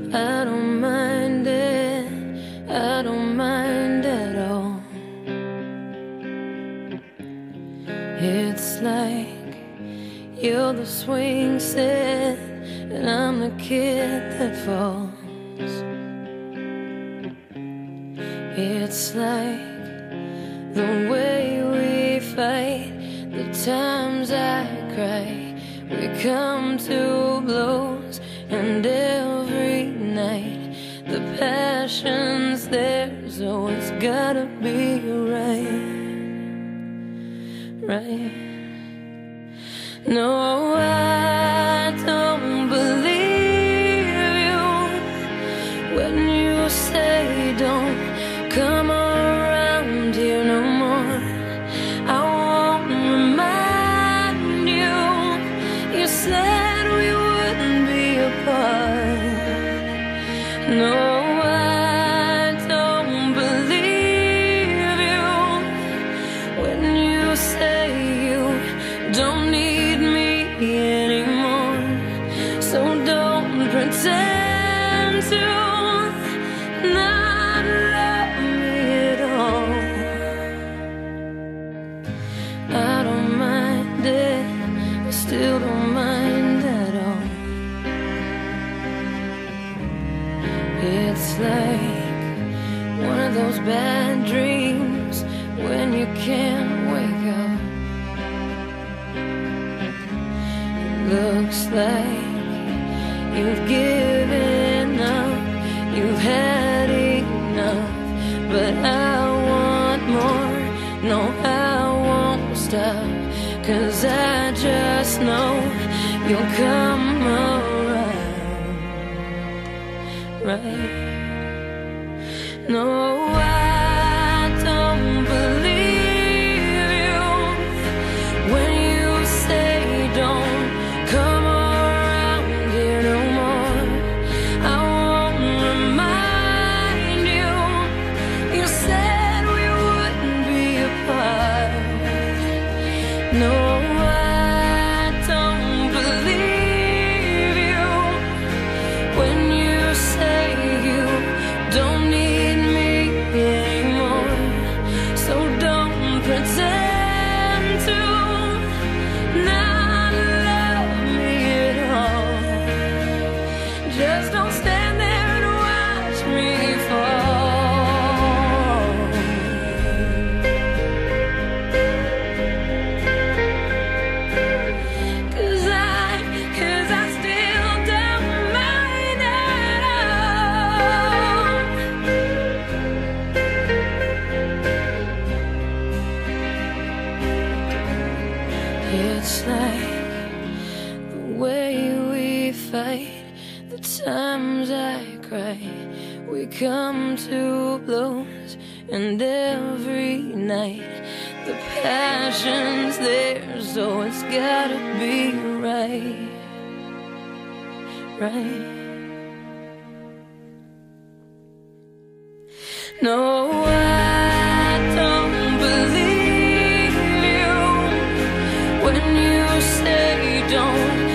I don't mind it, I don't mind at all. It's like you're the swing set and I'm the kid that falls. It's like the way we fight, the times I cry, we come to blows, and every night the passion's there, so it's gotta be right. No, I don't believe you when you say don't come around here no more. I won't remind you, you said we wouldn't be apart. No, I don't believe you when you say you don't need me anymore. So don't pretend to not love me at all. I don't mind it, I still don't mind at all. It's like one of those bad dreams when you can't wake up. Looks like you've given up, you've had enough, but I want more. No, I won't stop, 'cause I just know you'll come around, right? No, I don't believe you when you say don't come around here no more. I won't remind you, you said we wouldn't be apart. No, I don't believe you when you say you don't need me anymore. So don't pretend to not love me at all. Just don't stand there and watch me fall. 'Cause I still don't mind at all. It's like the way we fight, the times I cry, we come to blows, and every night the passion's there, so it's gotta be right. No, I don't believe you when you say don't